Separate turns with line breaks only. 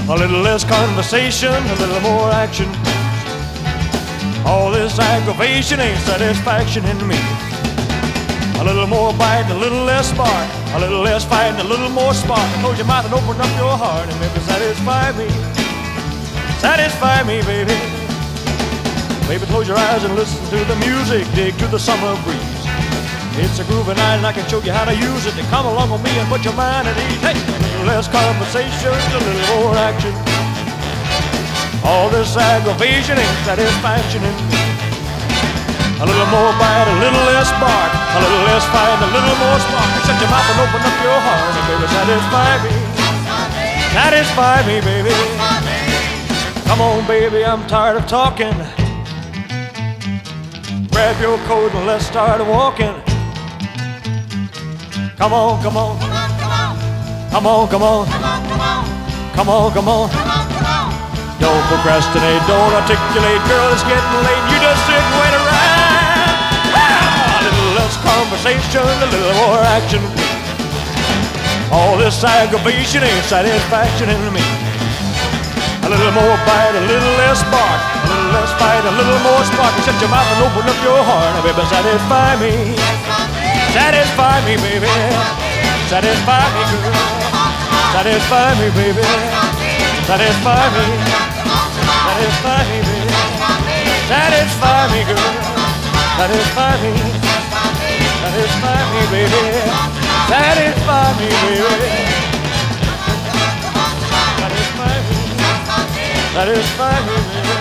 A little less conversation, a little more action. All this aggravation ain't satisfaction in me. A little more bite, a little less spark. A little less fight and a little more spark. Close your mouth and open up your heart and maybe satisfy me. Satisfy me, baby. Baby, close your eyes and listen to the music. Dig to the summer breeze. It's a groovy night and I can show you how to use it. To come along with me and put your mind at ease. Hey, a little less conversation, a little more action. All this aggravation ain't satisfaction in me. A little more bite, a little less bark. A little less fight, a little more spark. Shut your mouth and open up your heart and baby, satisfy me. Satisfy me, baby. Come on, baby, I'm tired of talking. Grab your coat and let's start walking. Come on, come on. Come on, come on. Come on, come on. Don't procrastinate, don't articulate. Girl, it's getting late. You just sit and wait around. A little less conversation, a little more action. All this aggravation ain't satisfaction in me. A little more bite, a little less bark. A little less fight, a little more spark. Shut your mouth and open up your heart. Now, baby, satisfy me. Satisfy me, baby. Satisfy me, girl. Satisfy me, baby. Satisfy me. Satisfy me, baby. Satisfy me, girl. Satisfy me. Satisfy me, baby. Satisfy me, baby. Satisfy me. Satisfy me, baby.